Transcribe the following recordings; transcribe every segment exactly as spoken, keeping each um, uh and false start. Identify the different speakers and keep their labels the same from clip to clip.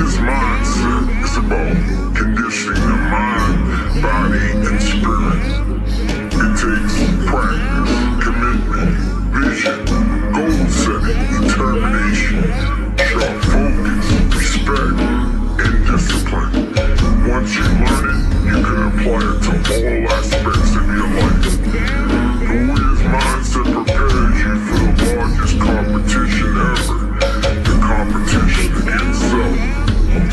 Speaker 1: warrior's mindset is about conditioning the mind, body, and spirit. It takes practice, commitment, vision, goal setting, determination, sharp focus, respect, and discipline. Once you learn it, you can apply it to all aspects of your life. The warrior's mindset prepares you for the largest competition ever. The competition against self.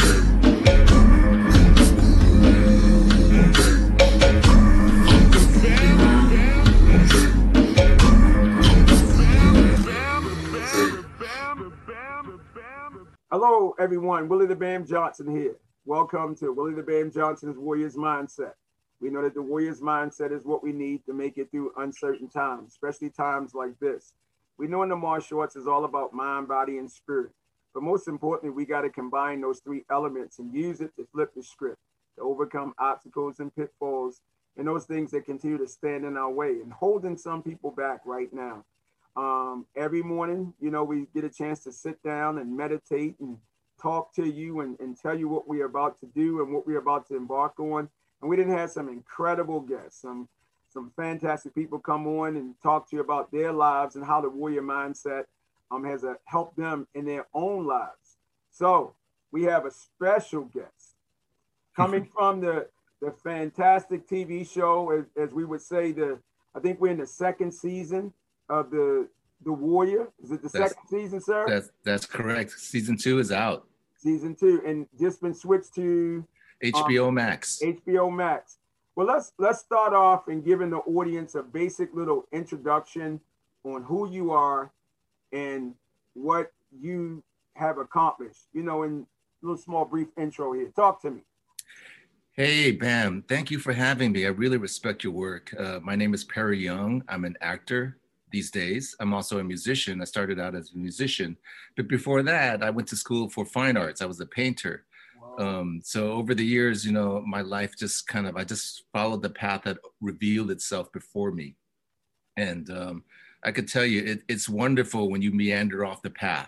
Speaker 2: Hello, everyone. Willie the Bam Johnson here. Welcome to Willie the Bam Johnson's Warriors Mindset. We know that the Warriors Mindset is what we need to make it through uncertain times, especially times like this. We know in the martial arts is all about mind, body, and spirit. But most importantly, we got to combine those three elements and use it to flip the script, to overcome obstacles and pitfalls and those things that continue to stand in our way and holding some people back right now. Um, every morning, you know, we get a chance to sit down and meditate and talk to you and, and tell you what we're about to do and what we're about to embark on. And we didn't have some incredible guests, some some fantastic people come on and talk to you about their lives and how the warrior mindset um, has uh, helped them in their own lives. So we have a special guest coming from the, the fantastic T V show, as, as we would say, the I think we're in the second season of the the Warrior. Is it the that's, second season, sir?
Speaker 3: That's that's correct. Season two is out.
Speaker 2: Season two, and just been switched to
Speaker 3: H B O
Speaker 2: um,
Speaker 3: Max.
Speaker 2: H B O Max. Well, let's let's start off and giving the audience a basic little introduction on who you are and what you have accomplished. You know, in a little small brief intro here. Talk to me.
Speaker 3: Hey, Bam. Thank you for having me. I really respect your work. Uh, my name is Perry Young. I'm an actor these days. I'm also a musician. I started out as a musician, but before that, I went to school for fine arts. I was a painter. Wow. Um, so over the years, you know, my life just kind of, I just followed the path that revealed itself before me. And um, I could tell you, it, it's wonderful when you meander off the path.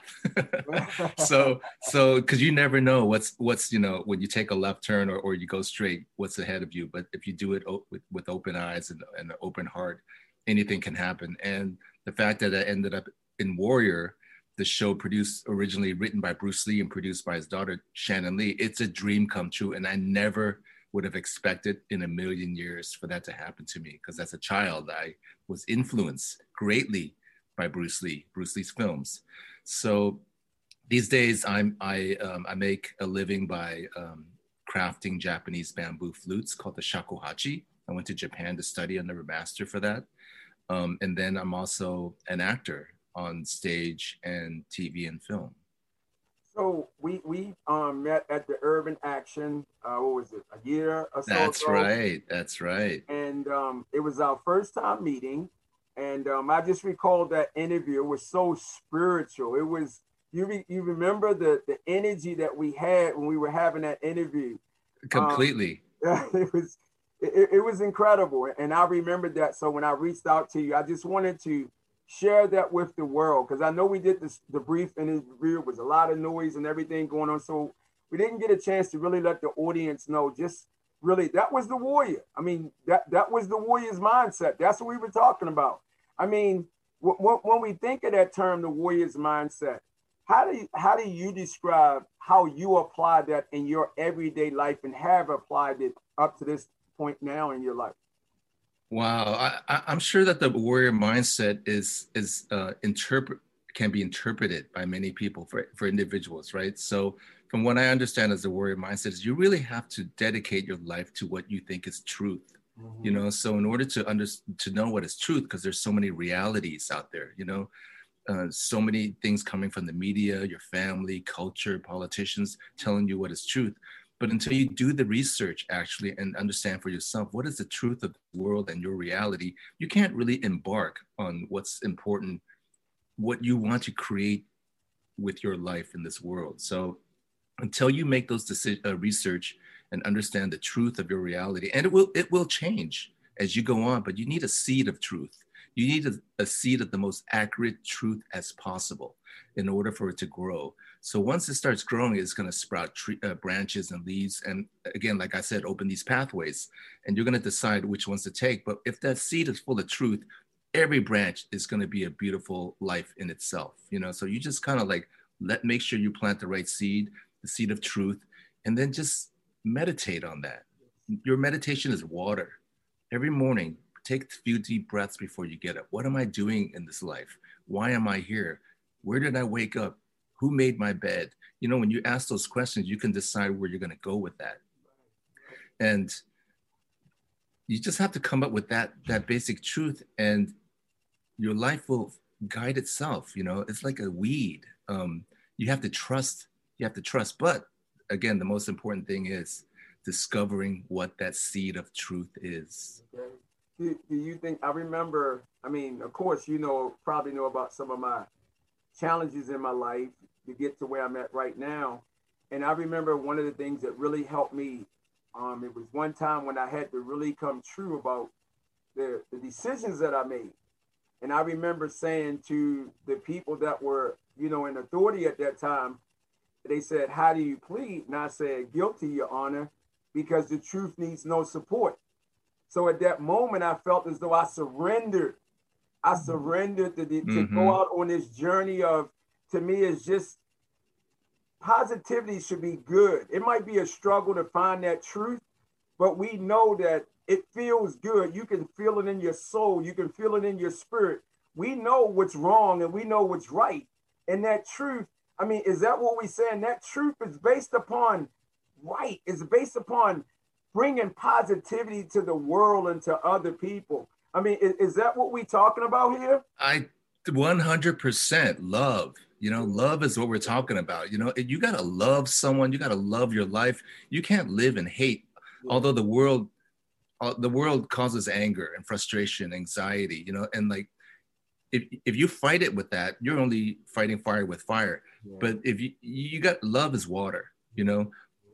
Speaker 3: so, so, cause you never know what's, what's, you know, when you take a left turn or, or you go straight, what's ahead of you. But if you do it o- with, with open eyes and, and an open heart, anything can happen. And the fact that I ended up in Warrior, the show produced, originally written by Bruce Lee and produced by his daughter, Shannon Lee, it's a dream come true. And I never would have expected in a million years for that to happen to me. Because as a child, I was influenced greatly by Bruce Lee, Bruce Lee's films. So these days I'm, I, um, I make a living by um, crafting Japanese bamboo flutes called the shakuhachi. I went to Japan to study under a master for that. Um, and then I'm also an actor on stage and T V and film.
Speaker 2: So we we um, met at the Urban Action, uh, what was it, a year or so
Speaker 3: That's
Speaker 2: ago.
Speaker 3: right, that's right.
Speaker 2: And um, it was our first time meeting. And um, I just recalled that interview. It was so spiritual. It was, you re, you remember the, the energy that we had when we were having that interview?
Speaker 3: Completely.
Speaker 2: Um, it was, It, it was incredible. And I remembered that. So when I reached out to you, I just wanted to share that with the world, because I know we did this, the brief interview, was a lot of noise and everything going on. So we didn't get a chance to really let the audience know, just really, that was the warrior. I mean, that, that was the warrior's mindset. That's what we were talking about. I mean, w- w- when we think of that term, the warrior's mindset, how do you, how do you describe how you apply that in your everyday life and have applied it up to this point now in your life?
Speaker 3: Wow, I, I, I'm sure that the warrior mindset is is uh, interpret can be interpreted by many people for, for individuals, right? So from what I understand as the warrior mindset is you really have to dedicate your life to what you think is truth. Mm-hmm. You know, so in order to under, to know what is truth, because there's so many realities out there, you know, uh, so many things coming from the media, your family, culture, politicians telling you what is truth. But until you do the research actually and understand for yourself, what is the truth of the world and your reality, you can't really embark on what's important, what you want to create with your life in this world. So until you make those decisions, uh, research and understand the truth of your reality, and it will, it will change as you go on, but you need a seed of truth. You need a, a seed of the most accurate truth as possible in order for it to grow. So once it starts growing, it's going to sprout tree, uh, branches and leaves. And again, like I said, open these pathways, and you're going to decide which ones to take. But if that seed is full of truth, every branch is going to be a beautiful life in itself, you know? So you just kind of like, let, make sure you plant the right seed, the seed of truth, and then just meditate on that. Your meditation is water. Every morning, take a few deep breaths before you get up. What am I doing in this life? Why am I here? Where did I wake up? Who made my bed? You know, when you ask those questions, you can decide where you're going to go with that. And you just have to come up with that, that basic truth, and your life will guide itself. You know, it's like a weed. Um, you have to trust, you have to trust. But again, the most important thing is discovering what that seed of truth is.
Speaker 2: Okay. Do, do you think, I remember, I mean, of course, you know, probably know about some of my challenges in my life to get to where I'm at right now. And I remember one of the things that really helped me, um, it was one time when I had to really come true about the, the decisions that I made. And I remember saying to the people that were, you know, in authority at that time, they said, how do you plead? And I said, guilty, Your Honor, because the truth needs no support. So at that moment, I felt as though I surrendered. I surrendered to, the, to mm-hmm. go out on this journey of, to me, it's just, positivity should be good. It might be a struggle to find that truth, but we know that it feels good. You can feel it in your soul. You can feel it in your spirit. We know what's wrong and we know what's right. And that truth, I mean, is that what we're saying? That truth is based upon right. It's based upon bringing positivity to the world and to other people. I mean, is, is that what we're talking about here?
Speaker 3: I one hundred percent love. You know, love is what we're talking about. You know, you got to love someone. You got to love your life. You can't live in hate. Yeah. Although the world, uh, the world causes anger and frustration, anxiety, you know, and like, if, if you fight it with that, you're only fighting fire with fire. Yeah. But if you, you got, love is water, you know,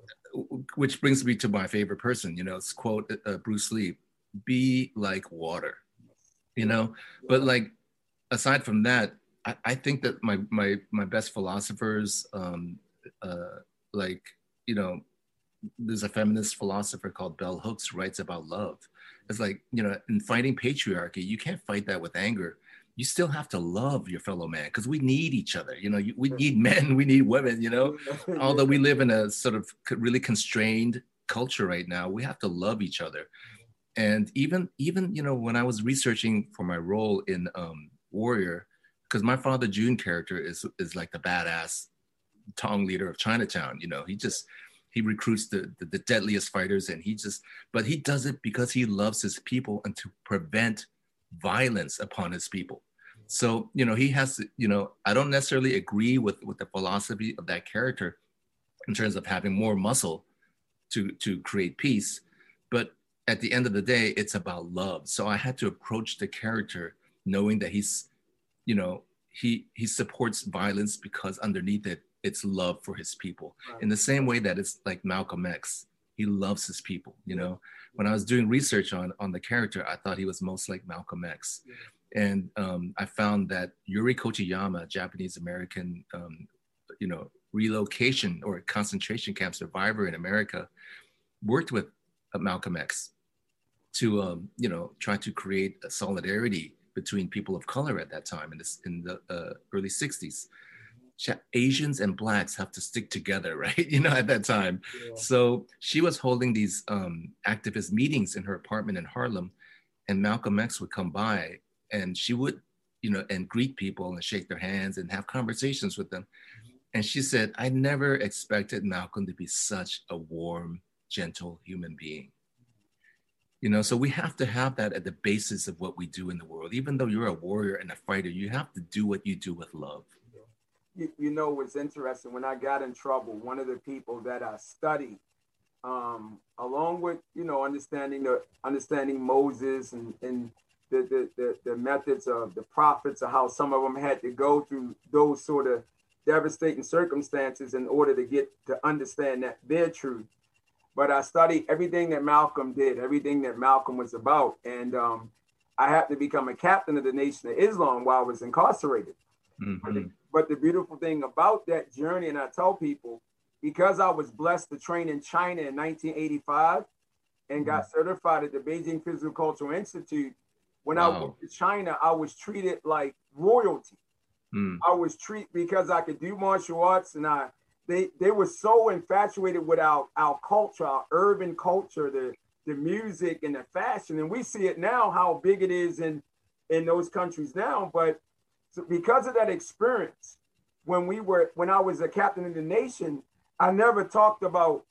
Speaker 3: which brings me to my favorite person, you know, it's quote uh, Bruce Lee, be like water, you know, but like, aside from that, I, I think that my, my, my best philosophers, um, uh, like, you know, there's a feminist philosopher called Bell Hooks writes about love. It's like, you know, in fighting patriarchy, you can't fight that with anger. You still have to love your fellow man because we need each other. You know, you, we need men, we need women, you know, although we live in a sort of really constrained culture right now, we have to love each other. And even, even, you know, when I was researching for my role in um, Warrior, because my Father June character is, is like the badass Tong leader of Chinatown, you know, he just, he recruits the, the, the deadliest fighters and he just, but he does it because he loves his people and to prevent violence upon his people. So, you know, he has to, you know, I don't necessarily agree with, with the philosophy of that character in terms of having more muscle to, to create peace. But at the end of the day, it's about love. So I had to approach the character knowing that he's, you know, he, he supports violence because underneath it, it's love for his people. Right. In the same way that it's like Malcolm X, he loves his people, you know. When I was doing research on, on the character, I thought he was most like Malcolm X. Yeah. And um, I found that Yuri Kochiyama, Japanese-American, um, you know, relocation or concentration camp survivor in America, worked with uh, Malcolm X to, um, you know, try to create a solidarity between people of color at that time in, this, in the uh, early sixties. Asians and Blacks have to stick together, right? You know, at that time. Yeah. So she was holding these um, activist meetings in her apartment in Harlem, and Malcolm X would come by and she would, you know, and greet people and shake their hands and have conversations with them. And she said, I never expected Malcolm to be such a warm, gentle human being. You know, so we have to have that at the basis of what we do in the world. Even though you're a warrior and a fighter, you have to do what you do with love.
Speaker 2: You, you know, what's interesting, when I got in trouble, one of the people that I studied, um, along with, you know, understanding the understanding Moses and, and the, the, the, the methods of the prophets, or how some of them had to go through those sort of devastating circumstances in order to get to understand that their truth. But I studied everything that Malcolm did, everything that Malcolm was about. And um, I happened to become a captain of the Nation of Islam while I was incarcerated.
Speaker 3: Mm-hmm.
Speaker 2: But, the, but the beautiful thing about that journey, and I tell people, because I was blessed to train in China in nineteen eighty-five and got mm-hmm. certified at the Beijing Physical Cultural Institute, when wow. I went to China, I was treated like royalty. Mm. I was treated because I could do martial arts, and I they they were so infatuated with our, our culture, our urban culture, the the music and the fashion. And we see it now, how big it is in, in those countries now. But so because of that experience, when we were, when I was a captain of the nation, I never talked about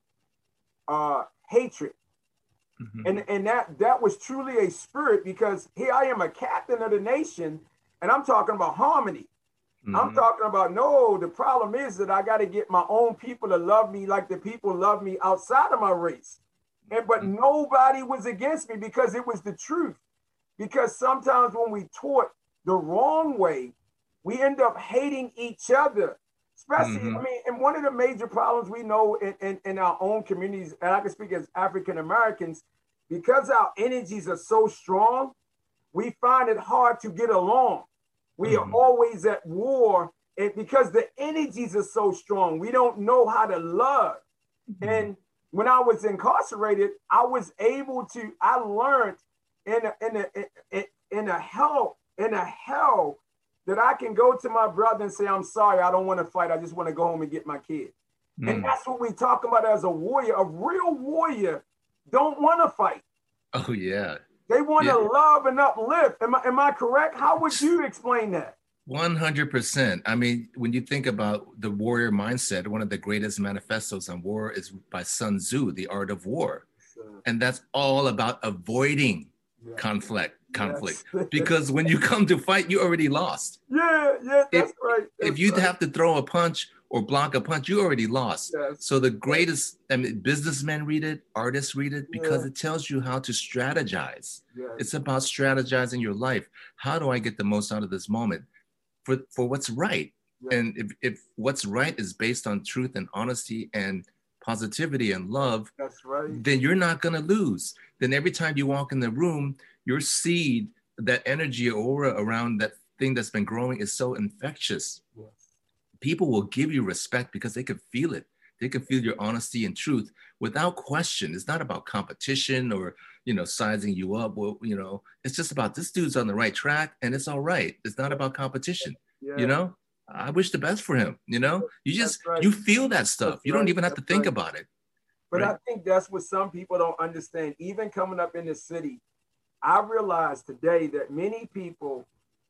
Speaker 2: uh, hatred. Mm-hmm. And, and that, that was truly a spirit, because here I am, a captain of the nation, and I'm talking about harmony. Mm-hmm. I'm talking about, no, the problem is that I got to get my own people to love me like the people love me outside of my race. And, but mm-hmm. nobody was against me, because it was the truth. Because sometimes when we taught the wrong way, we end up hating each other. Especially, mm-hmm. I mean, and one of the major problems we know in, in, in our own communities, and I can speak as African Americans, because our energies are so strong, we find it hard to get along. We mm-hmm. are always at war, and because the energies are so strong, we don't know how to love. Mm-hmm. And when I was incarcerated, I was able to, I learned in a, in a, in, in a hell, in a hell that I can go to my brother and say, I'm sorry, I don't want to fight. I just want to go home and get my kid. Mm. And that's what we talk about as a warrior. A real warrior don't want to fight.
Speaker 3: Oh, yeah.
Speaker 2: They want
Speaker 3: yeah.
Speaker 2: to love and uplift. Am I, am I correct? How would you explain that?
Speaker 3: one hundred percent. I mean, when you think about the warrior mindset, one of the greatest manifestos on war is by Sun Tzu, The Art of War. Sure. And that's all about avoiding yeah. conflict. conflict yes. Because when you come to fight, you already lost.
Speaker 2: Yeah, yeah, that's
Speaker 3: if,
Speaker 2: right. That's
Speaker 3: if you
Speaker 2: right.
Speaker 3: have to throw a punch or block a punch, you already lost.
Speaker 2: Yes.
Speaker 3: So the greatest, I mean, businessmen read it, artists read it, because
Speaker 2: yeah.
Speaker 3: it tells you how to strategize.
Speaker 2: Yes.
Speaker 3: It's about strategizing your life. How do I get the most out of this moment for, for what's right? Yes. And if, if what's right is based on truth and honesty and positivity and love,
Speaker 2: that's right.
Speaker 3: then you're not going to lose. Then every time you walk in the room, your seed, that energy aura around that thing that's been growing is so infectious.
Speaker 2: Yes.
Speaker 3: People will give you respect because they can feel it. They can feel your honesty and truth without question. It's not about competition or, you know, sizing you up. Well, you know, it's just about this dude's on the right track and it's all right. It's not about competition, yeah. you know? I wish the best for him, you know? You just, right. you feel that stuff. That's you don't right. even have that's to think right. about it.
Speaker 2: But
Speaker 3: right?
Speaker 2: I think that's what some people don't understand. Even coming up in the city, I realized today that many people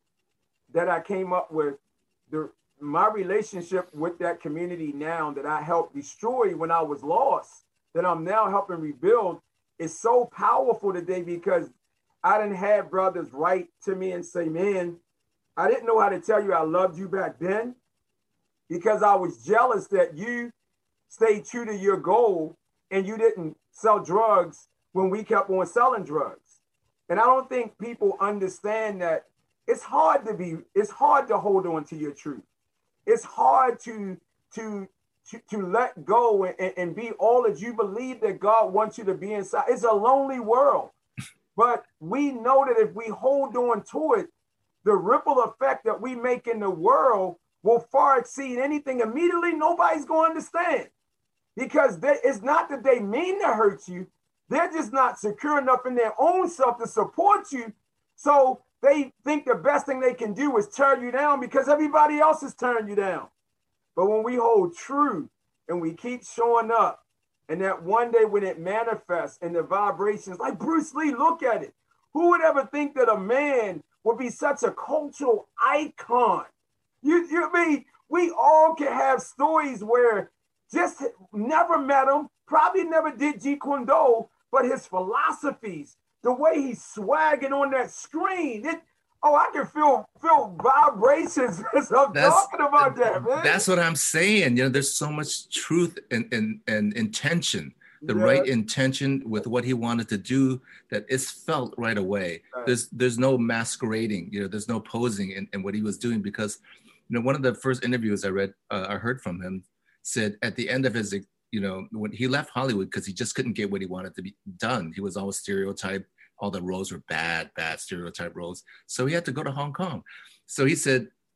Speaker 2: that I came up with, the, my relationship with that community now that I helped destroy when I was lost, that I'm now helping rebuild, is so powerful today, because I didn't have brothers write to me and say, man, I didn't know how to tell you I loved you back then, because I was jealous that you stayed true to your goal and you didn't sell drugs when we kept on selling drugs. And I don't think people understand that it's hard to be, it's hard to hold on to your truth. It's hard to, to, to, to let go and, and be all that you believe that God wants you to be inside. It's a lonely world. But we know that if we hold on to it, the ripple effect that we make in the world will far exceed anything. Immediately, nobody's going to understand. Because they, it's not that they mean to hurt you. They're just not secure enough in their own self to support you. So they think the best thing they can do is tear you down because everybody else is tearing you down. But when we hold true and we keep showing up, and that one day when it manifests and the vibrations, like Bruce Lee, look at it. Who would ever think that a man would be such a cultural icon? You, you mean, we all can have stories where just never met him, probably never did Jeet Kune Do, but his philosophies, the way he's swagging on that screen, it, oh, I can feel feel vibrations as I'm that's, talking about that, man.
Speaker 3: That's what I'm saying. You know, there's so much truth and and, and intention, the yeah. right intention with what he wanted to do, that it's felt right away. Right. There's there's no masquerading, you know, there's no posing in, in what he was doing, because, you know, one of the first interviews I read, uh, I heard from him, said at the end of his, you know, when he left Hollywood because he just couldn't get what he wanted to be done. He was always stereotyped. All the roles were bad, bad stereotype roles. So he had to go to Hong Kong. So he said,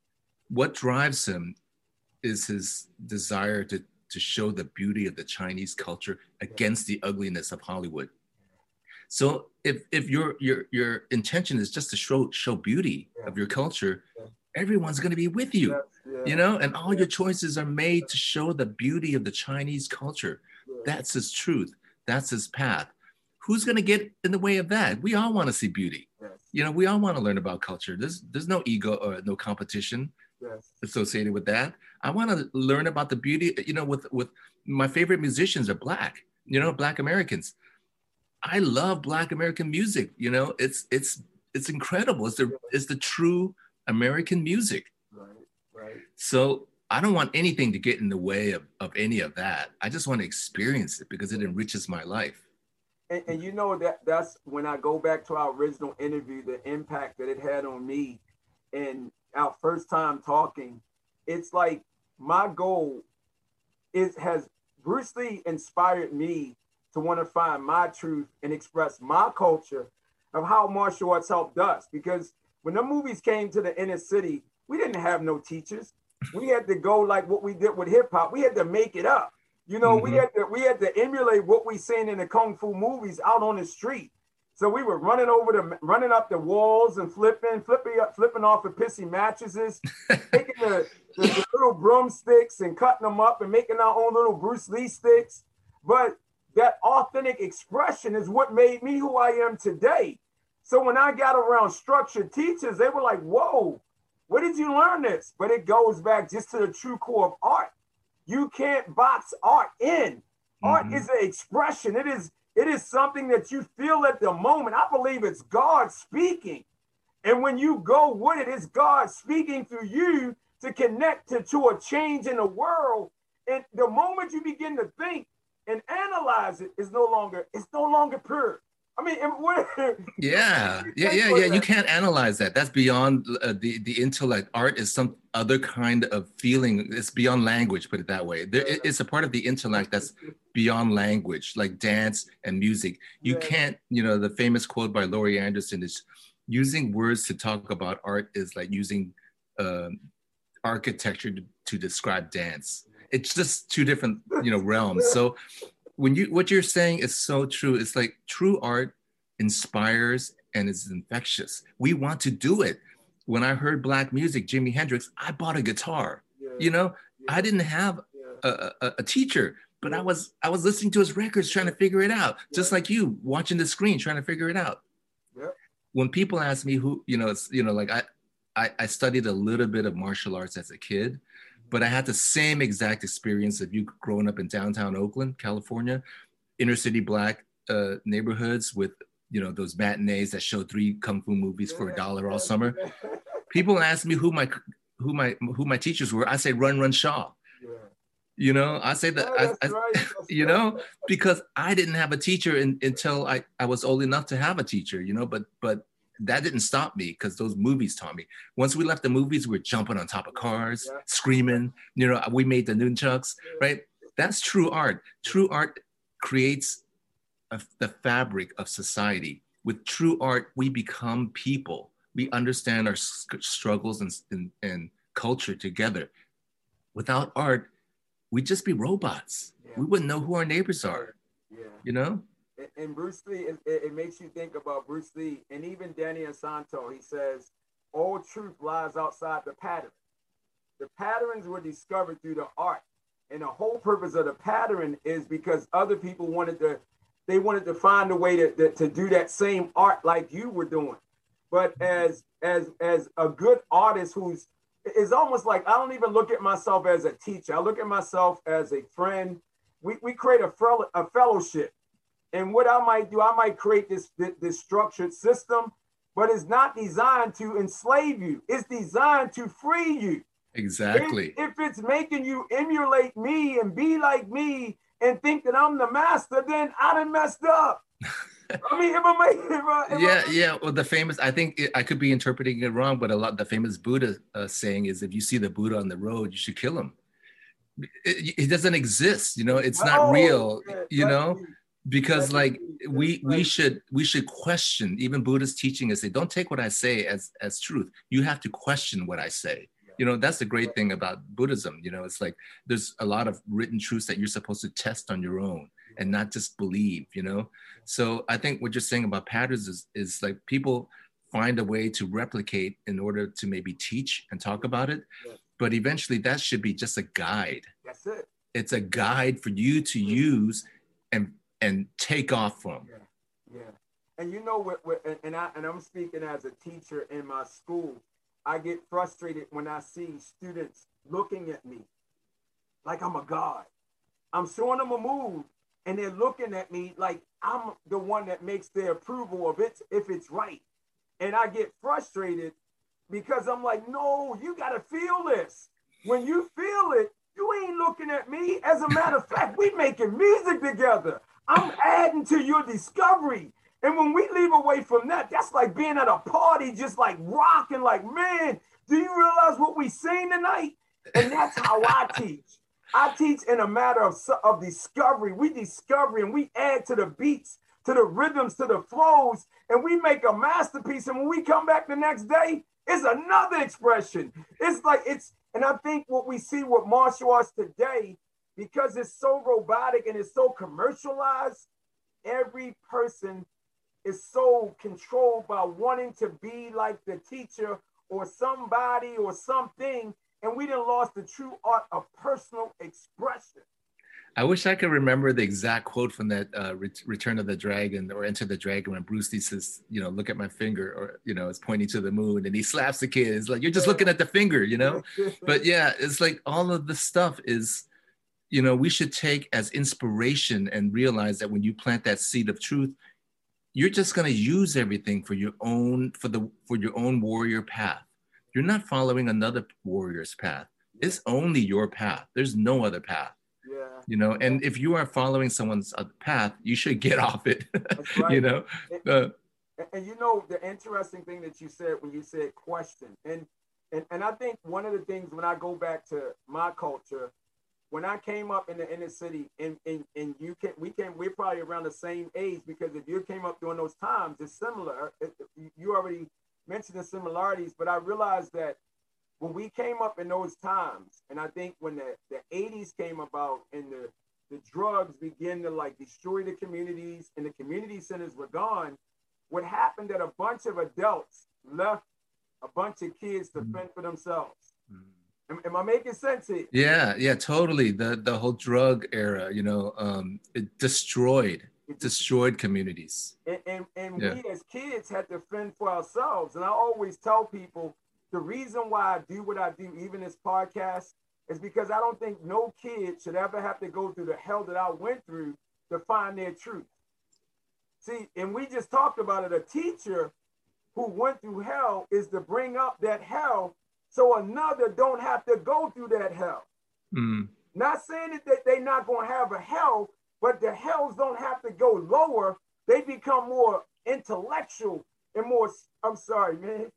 Speaker 3: what drives him is his desire to, to show the beauty of the Chinese culture against the ugliness of Hollywood. So if, if your, your, your intention is just to show, show beauty yeah. of your culture, yeah. everyone's going to be with you, yeah. Yeah. you know, and all yeah. your choices are made to show the beauty of the Chinese culture. Yeah. That's his truth. That's his path. Who's going to get in the way of that? We all want to see beauty. Yes. You know, we all want to learn about culture. There's, there's no ego or no competition yes. associated with that. I want to learn about the beauty, you know, with, with my favorite musicians are Black, you know, Black Americans. I love Black American music. You know, it's, it's, it's incredible. It's the, it's the true American music. Right, right. So I don't want anything to get in the way of, of any of that. I just want to experience it because it enriches my life.
Speaker 2: And, and you know, that that's when I go back to our original interview, the impact that it had on me and our first time talking. It's like my goal is has Bruce Lee inspired me to want to find my truth and express my culture of how martial arts helped us. Because when the movies came to the inner city, we didn't have no teachers. We had to go like what we did with hip hop. We had to make it up. You know, mm-hmm. we had to we had to emulate what we seen in the kung fu movies out on the street. So we were running over the running up the walls and flipping, flipping up, flipping off the pissy mattresses, taking the, the, the little broomsticks and cutting them up and making our own little Bruce Lee sticks. But that authentic expression is what made me who I am today. So when I got around structured teachers, they were like, whoa, where did you learn this? But it goes back just to the true core of art. You can't box art in. Art mm-hmm. is an expression. It is, it is something that you feel at the moment. I believe it's God speaking. And when you go with it, it's God speaking through you to connect to, to a change in the world. And the moment you begin to think and analyze it, is no longer, it's no longer pure. I mean, what,
Speaker 3: yeah, yeah, yeah, yeah. You can't analyze that. That's beyond uh, the the intellect. Art is some other kind of feeling. It's beyond language. Put it that way. There, it's a part of the intellect that's beyond language, like dance and music. You yeah. can't. You know, the famous quote by Laurie Anderson is, "Using words to talk about art is like using uh, architecture to, to describe dance." It's just two different, you know, realms. So. When you, what you're saying is so true. It's like true art inspires and is infectious. We want to do it. When I heard Black music, Jimi Hendrix, I bought a guitar. Yeah. You know, yeah. I didn't have yeah. a, a, a teacher, but yeah. I was I was listening to his records, trying to figure it out. Yeah. Just like you, watching the screen, trying to figure it out. Yeah. When people ask me who, you know, it's, you know, like I, I, I studied a little bit of martial arts as a kid. But I had the same exact experience of you growing up in downtown Oakland, California, inner city Black uh, neighborhoods with, you know, those matinees that show three kung fu movies for a dollar all summer. People ask me who my who my who my teachers were. I say Run Run Shaw. Yeah. You know, I say that, oh, I, I, right. you know, because I didn't have a teacher in, until I, I was old enough to have a teacher. You know, but but. That didn't stop me because those movies taught me. Once we left the movies, we were jumping on top of cars, yeah. screaming, you know, we made the nunchucks, right? That's true art. True art creates a, the fabric of society. With true art, we become people. We understand our struggles and, and, and culture together. Without art, we'd just be robots. Yeah. We wouldn't know who our neighbors are, yeah. you know?
Speaker 2: And Bruce Lee, it, it makes you think about Bruce Lee, and even Danny Assanto. He says, all truth lies outside the pattern. The patterns were discovered through the art. And the whole purpose of the pattern is because other people wanted to, they wanted to find a way to, to, to do that same art like you were doing. But as, as, as a good artist who's, it's almost like, I don't even look at myself as a teacher. I look at myself as a friend. We, we create a, a fellowship. And what I might do, I might create this, this, this structured system, but it's not designed to enslave you. It's designed to free you.
Speaker 3: Exactly.
Speaker 2: If, if it's making you emulate me and be like me and think that I'm the master, then I done messed up. I mean, if I make, if I, if
Speaker 3: yeah,
Speaker 2: I,
Speaker 3: yeah. Well, the famous, I think it, I could be interpreting it wrong, but a lot, the famous Buddha uh, saying is, if you see the Buddha on the road, you should kill him. It, it doesn't exist, you know, it's not oh, real, yeah, you know? You. Because like we we should we should question, even Buddha's teaching us, say, don't take what I say as as truth. You have to question what I say. You know, that's the great thing about Buddhism. You know, it's like there's a lot of written truths that you're supposed to test on your own and not just believe, you know? So I think what you're saying about patterns is, is like people find a way to replicate in order to maybe teach and talk about it.
Speaker 2: Yeah.
Speaker 3: But eventually that should be just a guide.
Speaker 2: That's it.
Speaker 3: It's a guide for you to use and and take off from.
Speaker 2: Yeah, yeah. And you know what, what and I and I'm speaking as a teacher in my school. I get frustrated when I see students looking at me like I'm a god. I'm showing them a move and they're looking at me like I'm the one that makes their approval of it if it's right. And I get frustrated because I'm like, no, you got to feel this. When you feel it, you ain't looking at me. As a matter of fact, we making music together. I'm adding to your discovery. And when we leave away from that, that's like being at a party, just like rocking, like, man, do you realize what we sing tonight? And that's how I teach. I teach in a matter of, of discovery. We discover and we add to the beats, to the rhythms, to the flows, and we make a masterpiece. And when we come back the next day, it's another expression. It's like it's, and I think what we see with martial arts today, because it's so robotic and it's so commercialized, every person is so controlled by wanting to be like the teacher or somebody or something, and we done lost the true art of personal expression.
Speaker 3: I wish I could remember the exact quote from that uh, Return of the Dragon or Enter the Dragon when Bruce Lee says, you know, look at my finger, or, you know, it's pointing to the moon, and he slaps the kid. It's like, you're just looking at the finger, you know? But yeah, it's like all of this stuff is, you know, we should take as inspiration and realize that when you plant that seed of truth, you're just going to use everything for your own, for the, for your own warrior path. You're not following another warrior's path. It's only your path. There's no other path.
Speaker 2: Yeah.
Speaker 3: You know, and if you are following someone's path, you should get off it.
Speaker 2: That's right.
Speaker 3: You know,
Speaker 2: and, and, and you know the interesting thing that you said when you said question, and and and I think one of the things when I go back to my culture, when I came up in the inner city, and and, and you can we came we're probably around the same age, because if you came up during those times, it's similar. It, you already mentioned the similarities, but I realized that when we came up in those times, and I think when the, the eighties came about and the, the drugs began to like destroy the communities and the community centers were gone, what happened that a bunch of adults left a bunch of kids to fend for themselves. Mm-hmm. Am, am I making sense here?
Speaker 3: Yeah, yeah, totally. The the whole drug era, you know, um, it destroyed, it destroyed communities.
Speaker 2: And, and, and
Speaker 3: yeah.
Speaker 2: we as kids had to fend for ourselves. And I always tell people, the reason why I do what I do, even this podcast, is because I don't think no kid should ever have to go through the hell that I went through to find their truth. See, and we just talked about it. A teacher who went through hell is to bring up that hell so another don't have to go through that hell. Mm. Not saying that they, they're not going to have a hell, but the hells don't have to go lower. They become more intellectual and more, I'm sorry, man.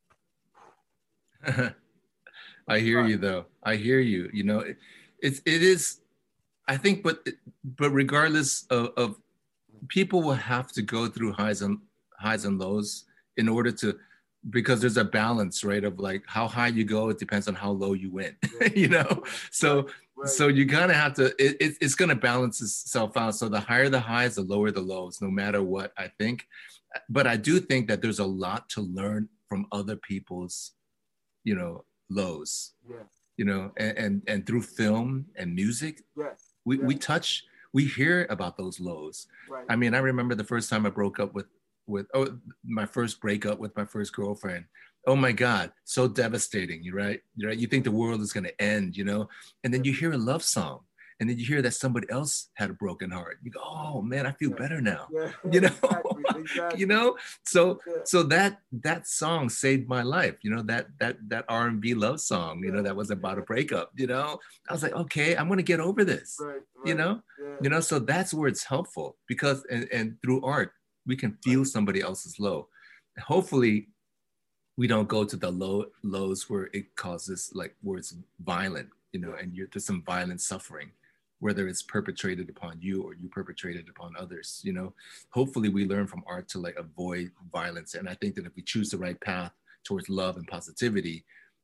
Speaker 3: I hear you though. I hear you. You know, it, it's it is. I think, but but regardless of, of, people will have to go through highs and highs and lows in order to, because there's a balance, right? Of like how high you go, it depends on how low you went. You know, so right. so you kind of have to. It, it, it's going to balance itself out. So the higher the highs, the lower the lows, no matter what. I think, but I do think that there's a lot to learn from other people's, you know, lows,
Speaker 2: yes.
Speaker 3: you know, and, and, and through film and music,
Speaker 2: yes.
Speaker 3: we,
Speaker 2: yes.
Speaker 3: we touch, we hear about those lows.
Speaker 2: Right.
Speaker 3: I mean, I remember the first time I broke up with, with, oh, my first breakup with my first girlfriend. Oh my God, so devastating, you right? You're right. You think the world is going to end, you know, and then you hear a love song. And then you hear that somebody else had a broken heart. You go, oh man, I feel yeah. better now. Yeah. You know, exactly. Exactly. You know. So, yeah. so that that song saved my life. You know, that that that R and B love song. You yeah. know, that was about a breakup. You know, I was like, okay, I'm gonna get over this. Right. Right. You know, yeah. you know. So that's where it's helpful, because and, and through art we can feel right. somebody else's low. Hopefully, we don't go to the low lows where it causes like where it's violent. You know, and you're there's some violent suffering, whether it's perpetrated upon you or you perpetrated upon others. You know, hopefully we learn from art to like avoid violence. And I think that if we choose the right path towards love and positivity,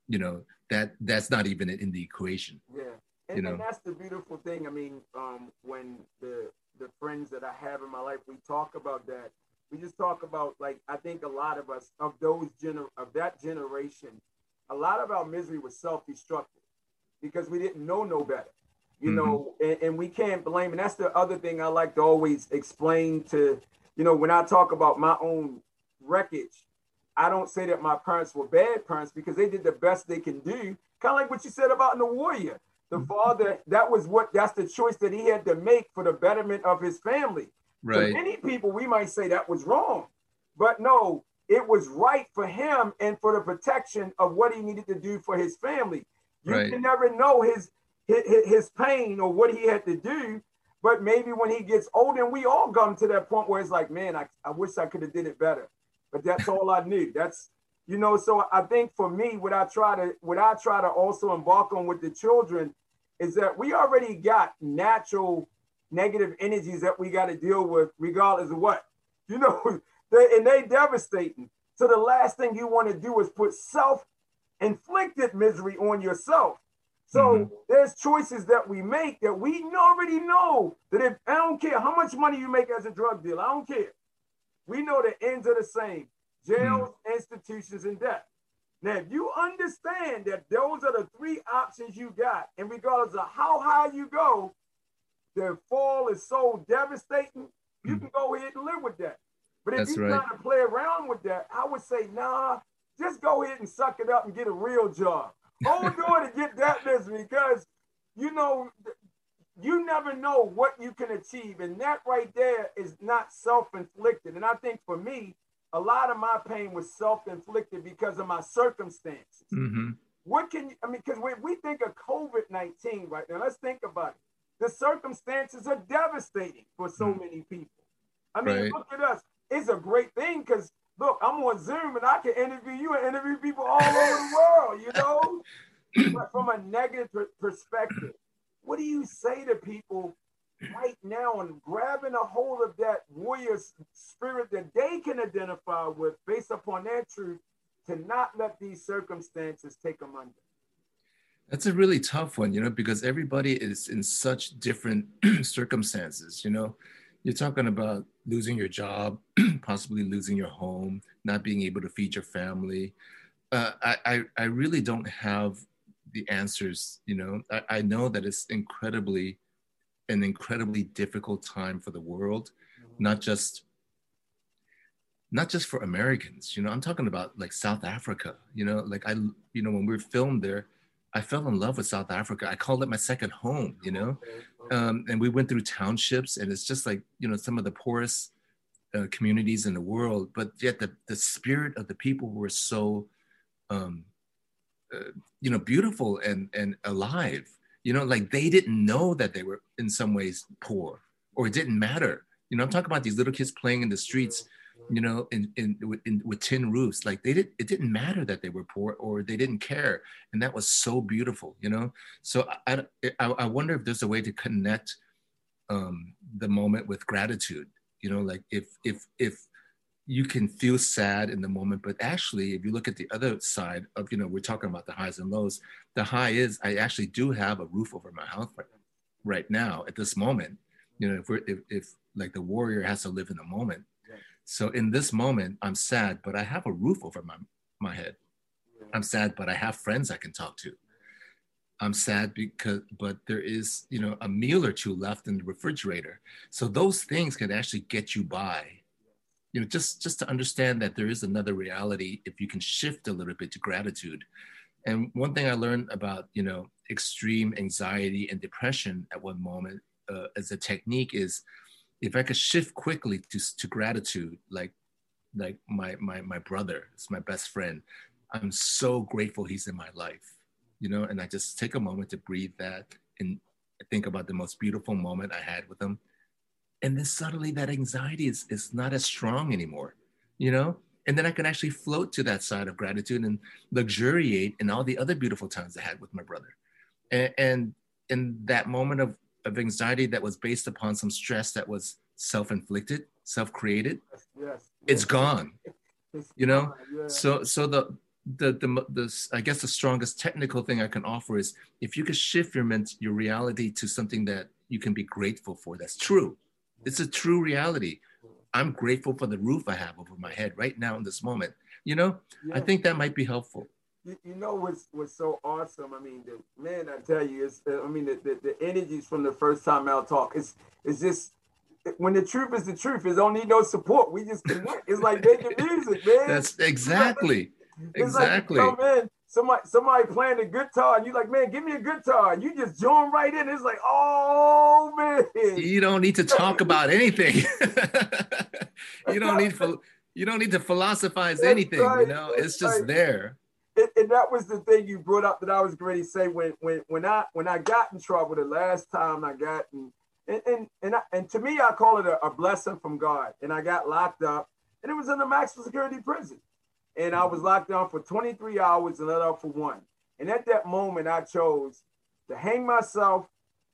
Speaker 3: you know, that that's not even in the equation.
Speaker 2: Yeah. And,
Speaker 3: you know,
Speaker 2: and that's the beautiful thing. I mean, um, when the the friends that I have in my life, we talk about that. We just talk about, like, I think a lot of us of those gener of that generation, a lot of our misery was self-destructive because we didn't know no better, you mm-hmm. know, and, and we can't blame. And that's the other thing I like to always explain to, you know, when I talk about my own wreckage, I don't say that my parents were bad parents because they did the best they can do. Kind of like what you said about in The Warrior. The father, that was what, that's the choice that he had to make for the betterment of his family.
Speaker 3: Right.
Speaker 2: To many people, we might say that was wrong, but no, it was right for him and for the protection of what he needed to do for his family. You
Speaker 3: right.
Speaker 2: can never know his, his his pain or what he had to do, but maybe when he gets older, and we all come to that point where it's like, man, I, I wish I could have did it better, but that's all I knew. That's, you know, so I think for me, what I try to, what I try to also embark on with the children is that we already got natural negative energies that we got to deal with regardless of what, you know, they, and they devastating. So the last thing you want to do is put self-inflicted misery on yourself. So mm-hmm. there's choices that we make that we already know that if, I don't care how much money you make as a drug dealer, I don't care. We know the ends are the same: jails, mm. institutions, and death. Now, if you understand that those are the three options you got, and regardless of how high you go, the fall is so devastating, you mm. can go ahead and live with that. But if you're right. trying to play around with that, I would say, nah, just go ahead and suck it up and get a real job. Hold on to get that misery, because, you know, you never know what you can achieve. And that right there is not self-inflicted. And I think for me, a lot of my pain was self-inflicted because of my circumstances.
Speaker 3: Mm-hmm.
Speaker 2: What can you, I mean, because when we think of COVID nineteen right now, let's think about it. The circumstances are devastating for so mm-hmm. many people. I mean, right. look at us. It's a great thing because, look, I'm on Zoom and I can interview you and interview people all over the world, you know? But from a negative per- perspective, what do you say to people right now and grabbing a hold of that warrior spirit that they can identify with based upon their truth, to not let these circumstances take them under?
Speaker 3: That's a really tough one, you know, because everybody is in such different circumstances, you know. You're talking about losing your job, possibly losing your home, not being able to feed your family. Uh, I, I, I really don't have the answers, you know. I, I know that it's incredibly, an incredibly difficult time for the world, mm-hmm. not just, not just for Americans, you know. I'm talking about like South Africa, you know, like I, you know, when we were filmed there, I fell in love with South Africa. I called it my second home, you know. Um, and we went through townships, and it's just like, you know, some of the poorest uh, communities in the world, but yet the, the spirit of the people were so, um, uh, you know, beautiful and, and alive, you know, like they didn't know that they were in some ways poor, or it didn't matter. You know, I'm talking about these little kids playing in the streets, you know, in, in, in with tin roofs. Like they did, it didn't matter that they were poor or they didn't care. And that was so beautiful, you know? So I, I, I wonder if there's a way to connect um, the moment with gratitude, you know, like if, if, if you can feel sad in the moment, but actually, if you look at the other side of, you know, we're talking about the highs and lows, the high is I actually do have a roof over my house right, right now at this moment, you know, if we're, if, if like the warrior has to live in the moment. So in this moment, I'm sad, but I have a roof over my, my head. I'm sad, but I have friends I can talk to. I'm sad because, but there is, you know, a meal or two left in the refrigerator. So those things can actually get you by, you know, just, just to understand that there is another reality if you can shift a little bit to gratitude. And one thing I learned about, you know, extreme anxiety and depression at one moment uh, as a technique is, if I could shift quickly to, to gratitude, like, like my, my, my brother is my best friend. I'm so grateful he's in my life, you know, and I just take a moment to breathe that and think about the most beautiful moment I had with him. And then suddenly that anxiety is, is not as strong anymore, you know? And then I can actually float to that side of gratitude and luxuriate in all the other beautiful times I had with my brother. And, and in that moment of of anxiety that was based upon some stress that was self-inflicted, self-created,
Speaker 2: yes, yes,
Speaker 3: it's gone,
Speaker 2: it's
Speaker 3: you know?
Speaker 2: gone, yeah.
Speaker 3: So so the the, the, the, I guess the strongest technical thing I can offer is if you could shift your, ment- your reality to something that you can be grateful for, that's true. It's a true reality. I'm grateful for the roof I have over my head right now in this moment. You know,
Speaker 2: Yeah.
Speaker 3: I think that might be helpful.
Speaker 2: You, you know what's what's so awesome? I mean, the, man, I tell you, it's I mean, the, the, the energies from the first time I'll talk. It's it's just when the truth is the truth. It don't need no support. We just connect. It's like making music, man.
Speaker 3: That's exactly,
Speaker 2: it's
Speaker 3: exactly.
Speaker 2: Like you come in, somebody somebody playing the guitar, and you like, man, give me a guitar. And you just join right in. It's like, oh man.
Speaker 3: You don't need to talk about anything. you don't need to. You don't need to philosophize That's anything. Right. You know, That's it's just right. there.
Speaker 2: And, and that was the thing you brought up that I was going to say when when when I when I got in trouble the last time I got in, and and and, I, and to me I call it a, a blessing from God. And I got locked up, and it was in a maximum security prison, and I was locked down for twenty-three hours and let out for one. And at that moment I chose to hang myself,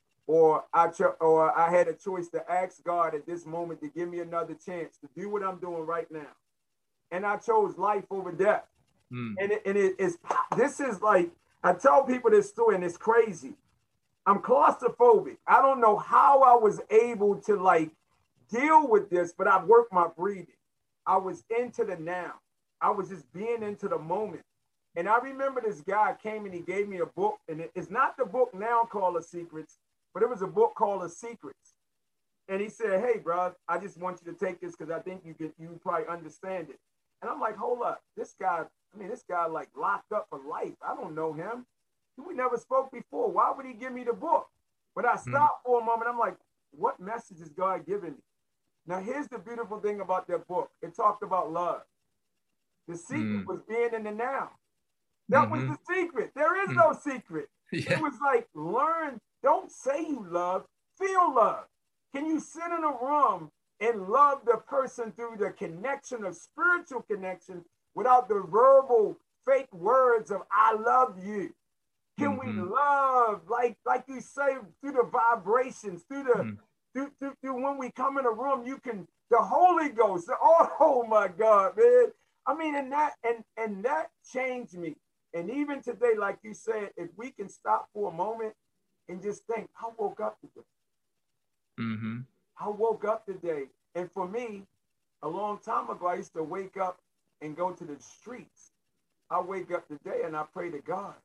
Speaker 2: or I cho- or I had a choice to ask God at this moment to give me another chance to do what I'm doing right now, and I chose life over death. Mm. And, it, and it is, this is like, I tell people this story and it's crazy. I'm claustrophobic. I don't know how I was able to like deal with this, but I worked my breathing. I was into the now. I was just being into the moment. And I remember this guy came and he gave me a book, and it, it's not the book now called The Secrets, but it was a book called The Secrets. And he said, hey, bro, I just want you to take this because I think you could, you probably understand it. And I'm like, hold up, this guy, I mean, this guy like locked up for life. I don't know him. We never spoke before. Why would he give me the book? But I stopped mm. for a moment. I'm like, what message is God giving me? Now, here's the beautiful thing about that book. It talked about love. The secret mm. was being in the now. That mm-hmm. was the secret. There is mm. no secret. Yeah. It was like, learn, don't say you love, feel love. Can you sit in a room and love the person through the connection of spiritual connection without the verbal fake words of I love you? Can mm-hmm. we love, like like you say, through the vibrations, through the, mm. through, through, through when we come in a room, you can, the Holy Ghost, the, oh, oh my God, man. I mean, and that, and, and that changed me. And even today, like you said, if we can stop for a moment and just think, I woke up today.
Speaker 3: Mm-hmm.
Speaker 2: I woke up today. And for me, a long time ago, I used to wake up and go to the streets. I wake up today and I pray to God.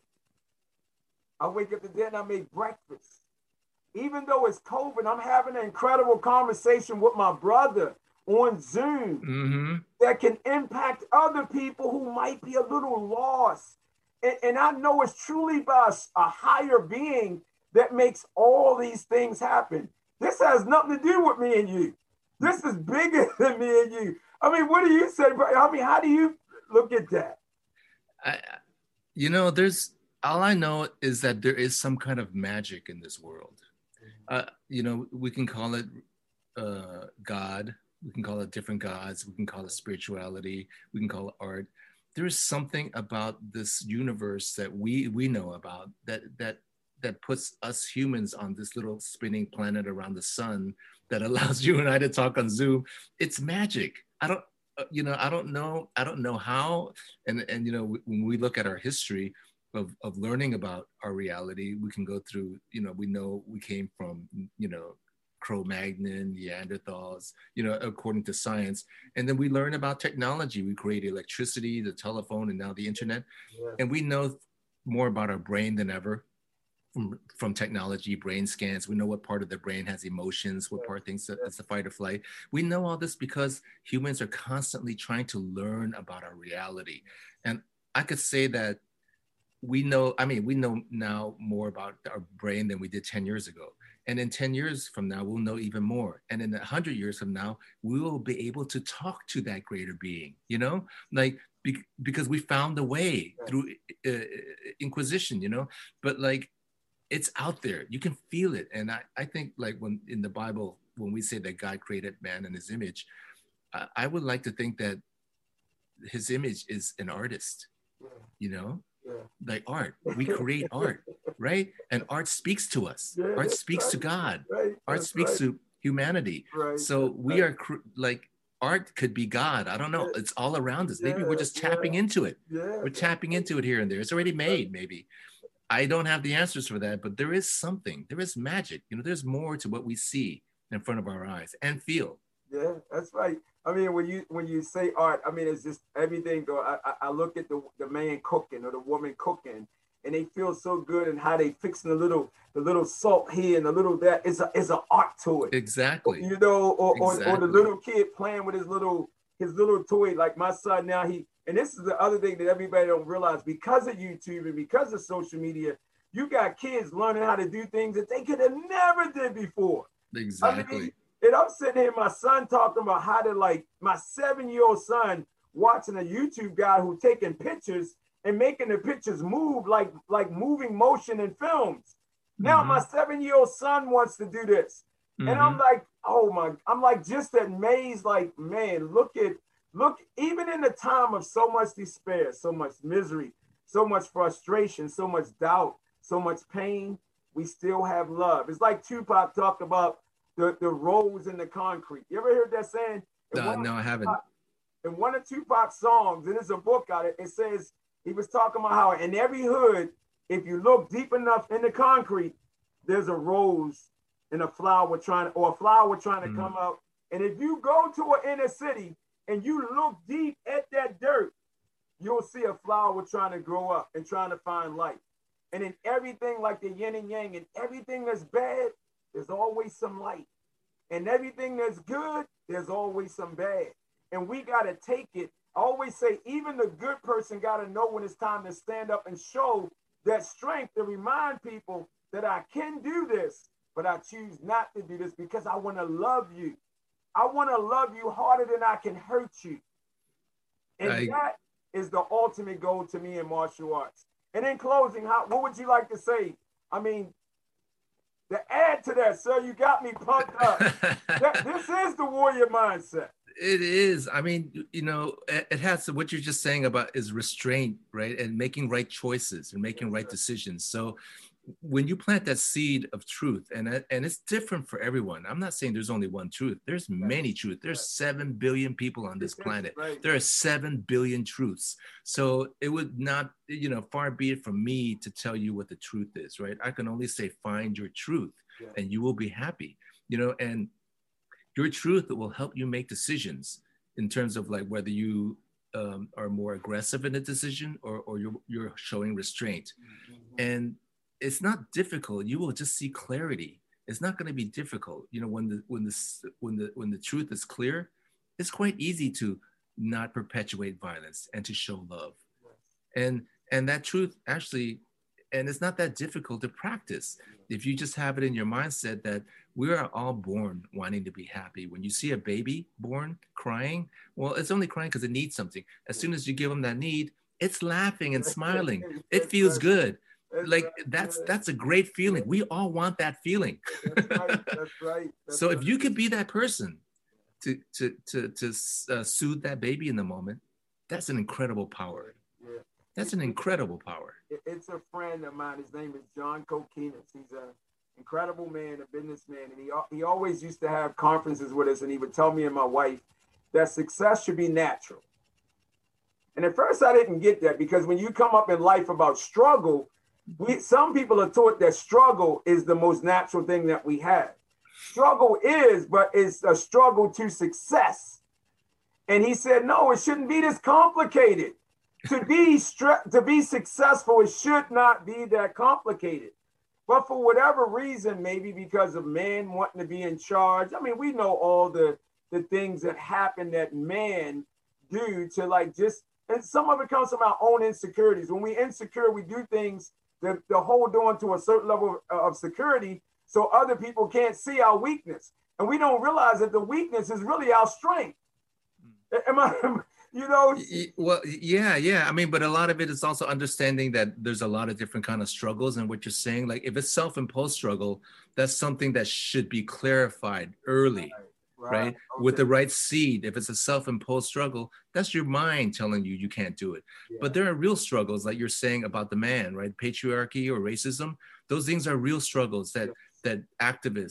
Speaker 2: I wake up today and I make breakfast. Even though it's COVID, I'm having an incredible conversation with my brother on Zoom
Speaker 3: mm-hmm.
Speaker 2: that can impact other people who might be a little lost. And, and I know it's truly by a higher being that makes all these things happen. This has nothing to do with me and you. This is bigger than me and you. I mean, what do you say, bro? I mean, how do you look at that?
Speaker 3: I, you know, there's, all I know is that there is some kind of magic in this world. Uh, you know, we can call it uh, God. We can call it different gods. We can call it spirituality. We can call it art. There is something about this universe that we we know about that that that puts us humans on this little spinning planet around the sun that allows you and I to talk on Zoom. It's magic. I don't, you know, I don't know. I don't know how. And and you know, when we look at our history of of learning about our reality, we can go through. You know, we know we came from, you know, Cro-Magnon, Neanderthals, you know, according to science. And then we learn about technology. We create electricity, the telephone, and now the internet. Yeah. And we know more about our brain than ever from, from technology, brain scans. We know what part of the brain has emotions, what yeah. part thinks that it's the fight or flight. We know all this because humans are constantly trying to learn about our reality. And I could say that we know, I mean, we know now more about our brain than we did ten years ago. And in ten years from now, we'll know even more. And in one hundred years from now, we will be able to talk to that greater being, you know, like be, because we found a way through uh, Inquisition, you know, but like it's out there. You can feel it. And I, I think like when in the Bible, when we say that God created man in his image, uh, I would like to think that his image is an artist, you know? Yeah. Like art, we create art, right? And art speaks to us. Yeah, art speaks right. to God. Right. Art that's speaks right. to humanity. Right. So that's we right. are cr- like art could be God. I don't know. It's all around us. Maybe
Speaker 2: Yeah,
Speaker 3: we're just tapping
Speaker 2: yeah,
Speaker 3: into it.
Speaker 2: yeah.
Speaker 3: We're tapping into it here and there. It's already made, maybe. I don't have the answers for that, but there is something. There is magic. You know, there's more to what we see in front of our eyes and feel.
Speaker 2: Yeah, that's right. I mean, when you when you say art, I mean, it's just everything. Go. I, I I look at the the man cooking or the woman cooking, and they feel so good, and how they fixing the little the little salt here and the little that. It's a it's an art to it.
Speaker 3: Exactly.
Speaker 2: You know, or,
Speaker 3: exactly.
Speaker 2: or or the little kid playing with his little his little toy. Like my son now, he and this is the other thing that everybody don't realize, because of YouTube and because of social media, you got kids learning how to do things that they could have never did before.
Speaker 3: Exactly.
Speaker 2: I mean, and I'm sitting here, my son talking about how to, like, my seven-year-old son watching a YouTube guy who taking pictures and making the pictures move like like moving motion in films. Now
Speaker 3: mm-hmm.
Speaker 2: my seven-year-old son wants to do this. Mm-hmm. And I'm like, oh my, I'm like just amazed, like, man, look at, look, even in the time of so much despair, so much misery, so much frustration, so much doubt, so much pain, we still have love. It's like Tupac talked about The, the rose in the concrete. You ever heard that saying?
Speaker 3: No, no, I haven't.
Speaker 2: Tupac, in one of Tupac's songs, and there's a book out it, it says, he was talking about how in every hood, if you look deep enough in the concrete, there's a rose and a flower trying to, or a flower trying to mm. come out. And if you go to an inner city and you look deep at that dirt, you'll see a flower trying to grow up and trying to find light. And in everything like the yin and yang, and everything that's bad, there's always some light. And everything that's good, there's always some bad. And we got to take it. I always say, even the good person got to know when it's time to stand up and show that strength to remind people that I can do this, but I choose not to do this because I want to love you. I want to love you harder than I can hurt you. And I... that is the ultimate goal to me in martial arts. And in closing, how, what would you like to say? I mean, to add to that, sir, you got me pumped up. that, this is the warrior mindset.
Speaker 3: It is. I mean, you know, it, it has to, what you're just saying about is restraint, right? And making right choices and making yes, right sir. decisions. So when you plant that seed of truth, and and it's different for everyone. I'm not saying there's only one truth. There's many truths. There's seven billion people on this planet.
Speaker 2: Right.
Speaker 3: There are seven billion truths. So it would not, you know, far be it from me to tell you what the truth is, right? I can only say, find your truth yeah. and you will be happy, you know, and your truth will help you make decisions in terms of like whether you um, are more aggressive in a decision or, or you're, you're showing restraint. Mm-hmm. And it's not difficult. You will just see clarity. It's not going to be difficult. You know, when the when the when the when the truth is clear, it's quite easy to not perpetuate violence and to show love. And and that truth actually, and it's not that difficult to practice if you just have it in your mindset that we are all born wanting to be happy. When you see a baby born crying, well, it's only crying because it needs something. As soon as you give them that need, it's laughing and smiling. It feels good.
Speaker 2: That's
Speaker 3: like
Speaker 2: right.
Speaker 3: that's that's a great feeling. We all want that feeling.
Speaker 2: That's right. That's right. That's
Speaker 3: so
Speaker 2: right.
Speaker 3: if you could be that person to to to to uh, soothe that baby in the moment, that's an incredible power.
Speaker 2: Yeah.
Speaker 3: That's an incredible power.
Speaker 2: It's a friend of mine. His name is John Kokinas. He's an incredible man, a businessman, and he he always used to have conferences with us, and he would tell me and my wife that success should be natural. And at first, I didn't get that because when you come up in life about struggle. We, some people are taught that struggle is the most natural thing that we have. Struggle is, but it's a struggle to success. And he said, no, it shouldn't be this complicated. to be to be successful, it should not be that complicated. But for whatever reason, maybe because of man wanting to be in charge. I mean, we know all the, the things that happen that man do to like just, and some of it comes from our own insecurities. When we're insecure, we do things To, to hold on to a certain level of security so other people can't see our weakness. And we don't realize that the weakness is really our strength. Am I, you know?
Speaker 3: Well, yeah, yeah. I mean, but a lot of it is also understanding that there's a lot of different kind of struggles. And what you're saying, like if it's self-imposed struggle, that's something that should be clarified early. Right. Right. right? Okay. With the right seed. If it's a self-imposed struggle, that's your mind telling you you can't do it. Yeah. But there are real struggles, like you're saying about the man, right? Patriarchy or racism. Those things are real struggles that, yes. that activists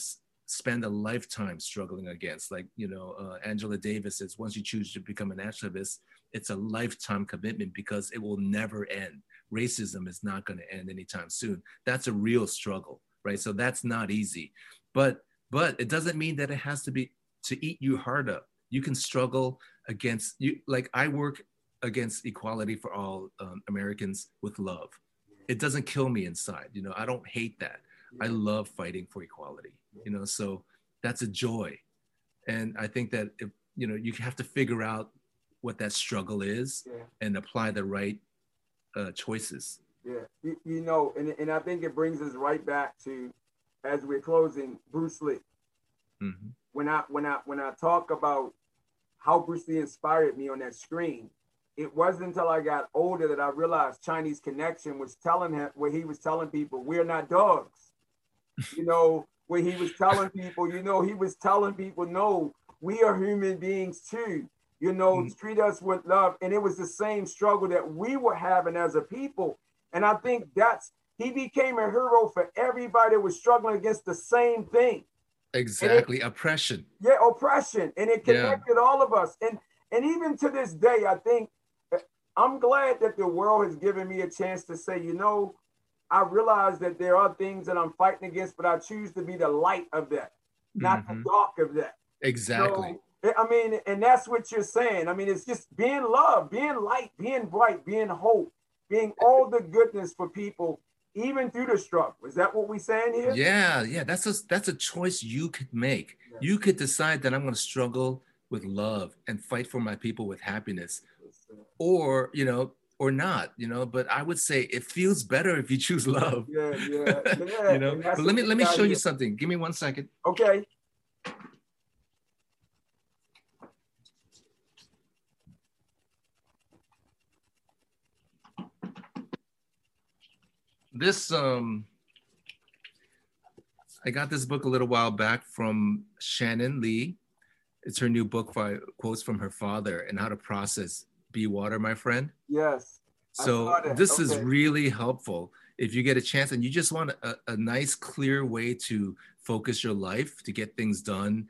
Speaker 3: spend a lifetime struggling against. Like, you know, uh, Angela Davis says, once you choose to become an activist, it's a lifetime commitment because it will never end. Racism is not going to end anytime soon. That's a real struggle, right? So that's not easy. But but it doesn't mean that it has to be to eat you hard up. You can struggle against, you. Like, I work against equality for all um, Americans with love. It doesn't kill me inside. You know, I don't hate that. I love fighting for equality, you know, so that's a joy. And I think that, if, you know, you have to figure out what that struggle is yeah. and apply the right uh, choices.
Speaker 2: Yeah, you, you know, and, and I think it brings us right back to, as we're closing, Bruce Lee. Mm-hmm. When I when I when I talk about how Bruce Lee inspired me on that screen, it wasn't until I got older that I realized Chinese Connection was telling him, where he was telling people, we're not dogs. You know, where he was telling people, you know, he was telling people, no, we are human beings too. You know, mm-hmm. treat us with love. And it was the same struggle that we were having as a people. And I think that's, he became a hero for everybody that was struggling against the same thing.
Speaker 3: Exactly. It, oppression.
Speaker 2: Yeah, oppression. And it connected yeah. all of us. And and even to this day, I think I'm glad that the world has given me a chance to say, you know, I realize that there are things that I'm fighting against, but I choose to be the light of that, not mm-hmm. the dark of that.
Speaker 3: Exactly.
Speaker 2: So, I mean, and that's what you're saying. I mean, it's just being love, being light, being bright, being hope, being all the goodness for people, even through the struggle. Is that what we're saying here?
Speaker 3: Yeah, yeah. That's a, that's a choice you could make. Yeah. You could decide that I'm going to struggle with love and fight for my people with happiness, or, you know, or not, you know, but I would say it feels better if you choose love.
Speaker 2: Yeah, yeah, yeah.
Speaker 3: You know, but let me let me show you something. Give me one second.
Speaker 2: Okay.
Speaker 3: This um I got this book a little while back from Shannon Lee. It's her new book by quotes from her father and how to process Be Water, My Friend.
Speaker 2: Yes.
Speaker 3: So this okay. is really helpful if you get a chance and you just want a, a nice, clear way to focus your life, to get things done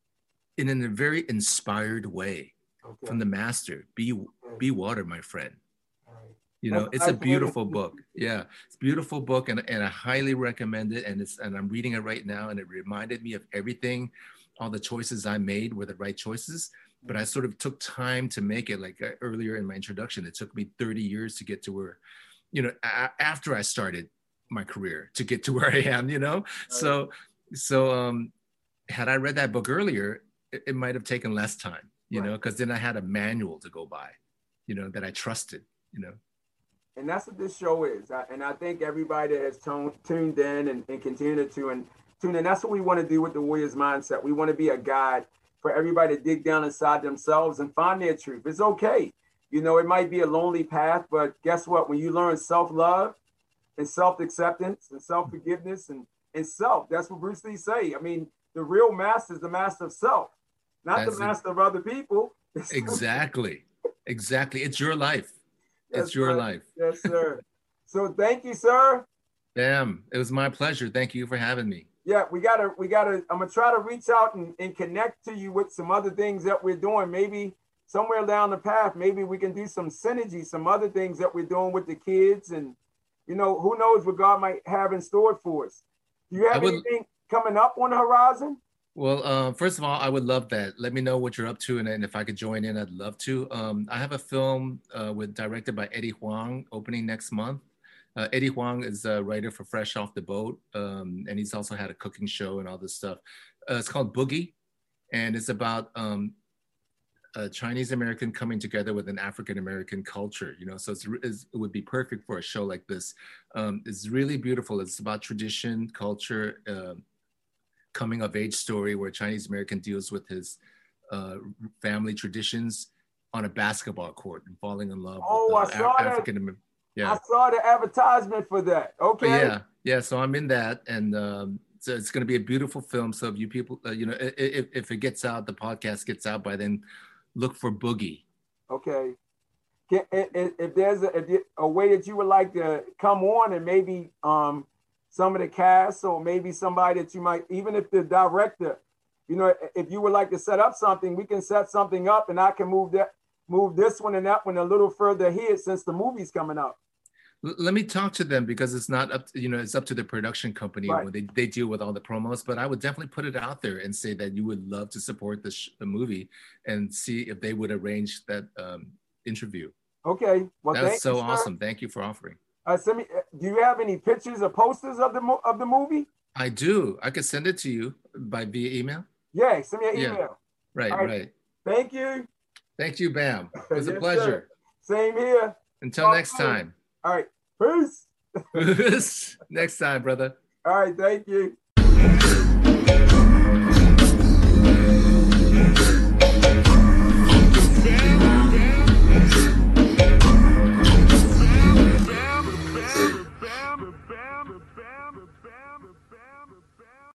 Speaker 3: in a very inspired way okay. from the master. Be, okay. be water, my friend. You know, it's a beautiful book. Yeah, it's a beautiful book, and, and I highly recommend it. And it's and I'm reading it right now, and it reminded me of everything, all the choices I made were the right choices. But I sort of took time to make it. Like uh, earlier in my introduction, it took me thirty years to get to where, you know, a- after I started my career to get to where I am. You know, right. so so um, had I read that book earlier, it, it might have taken less time. You right. know, because then I had a manual to go by, you know, that I trusted. You know.
Speaker 2: And that's what this show is. I, and I think everybody that has toned, tuned in and, and continued to and tune in, that's what we want to do with the Warriors Mindset. We want to be a guide for everybody to dig down inside themselves and find their truth. It's okay. You know, it might be a lonely path, but guess what? When you learn self-love and self-acceptance and self-forgiveness and, and self, that's what Bruce Lee say. I mean, the real master is the master of self, not that's the master it. of other people.
Speaker 3: Exactly. Exactly. It's your life. Yes, it's your
Speaker 2: sir.
Speaker 3: life.
Speaker 2: Yes, sir. So thank you, sir.
Speaker 3: Damn, it was my pleasure. Thank you for having me.
Speaker 2: Yeah, we gotta, we gotta, I'm gonna try to reach out and, and connect to you with some other things that we're doing. Maybe somewhere down the path, maybe we can do some synergy, some other things that we're doing with the kids. And, you know, who knows what God might have in store for us. Do you have would, anything coming up on the horizon?
Speaker 3: Well, uh, first of all, I would love that. Let me know what you're up to, and, and if I could join in, I'd love to. Um, I have a film uh, with directed by Eddie Huang opening next month. Uh, Eddie Huang is a writer for Fresh Off the Boat, um, and he's also had a cooking show and all this stuff. Uh, it's called Boogie, and it's about um, a Chinese American coming together with an African American culture. You know, so it's, it's, it would be perfect for a show like this. Um, it's really beautiful. It's about tradition, culture. Uh, coming of age story where Chinese American deals with his uh, family traditions on a basketball court and falling in love
Speaker 2: oh,
Speaker 3: with uh,
Speaker 2: I saw
Speaker 3: Af- African American. Yeah.
Speaker 2: I saw the advertisement for that. Okay.
Speaker 3: Yeah, yeah. So I'm in that, and um, so it's going to be a beautiful film. So if you people, uh, you know, if, if it gets out, the podcast gets out by then, look for Boogie.
Speaker 2: Okay. If, if there's a, if a way that you would like to come on and maybe um, some of the cast, or maybe somebody that you might, even if the director, you know, if you would like to set up something, we can set something up, and I can move that, move this one and that one a little further ahead since the movie's coming up.
Speaker 3: Let me talk to them, because it's not up to, you know, it's up to the production company
Speaker 2: Right.
Speaker 3: when they, they deal with all the promos, but I would definitely put it out there and say that you would love to support the, sh- the movie and see if they would arrange that um, interview.
Speaker 2: Okay. Well,
Speaker 3: That's
Speaker 2: thank
Speaker 3: so
Speaker 2: you, sir.
Speaker 3: awesome. Thank you for offering.
Speaker 2: Uh, send me, do you have any pictures or posters of the mo- of the movie?
Speaker 3: I do. I could send it to you by via email.
Speaker 2: Yeah, send me an
Speaker 3: Yeah.
Speaker 2: email.
Speaker 3: Right,
Speaker 2: All right.
Speaker 3: right.
Speaker 2: Thank you.
Speaker 3: Thank you, Bam. It was a
Speaker 2: Yes,
Speaker 3: pleasure.
Speaker 2: sir. Same here.
Speaker 3: Until
Speaker 2: Talk
Speaker 3: next
Speaker 2: soon.
Speaker 3: time.
Speaker 2: All right. Peace.
Speaker 3: Next time, brother.
Speaker 2: All right. Thank you.